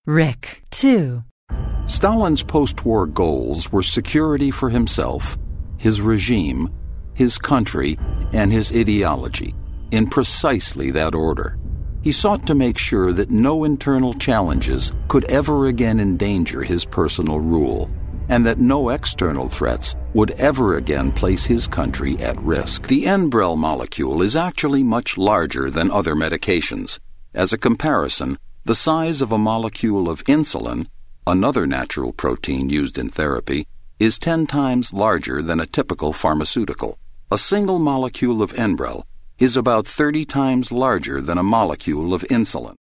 Rick. 2. Stalin's post-war goals were security for himself, his regime, his country, and his ideology, in precisely that order. He sought to make sure that no internal challenges could ever again endanger his personal rule, and that no external threats would ever again place his country at risk. The Enbrel molecule is actually much larger than other medications. As a comparison, the size of a molecule of insulin, another natural protein used in therapy, is 10 times larger than a typical pharmaceutical. A single molecule of Enbrel is about 30 times larger than a molecule of insulin.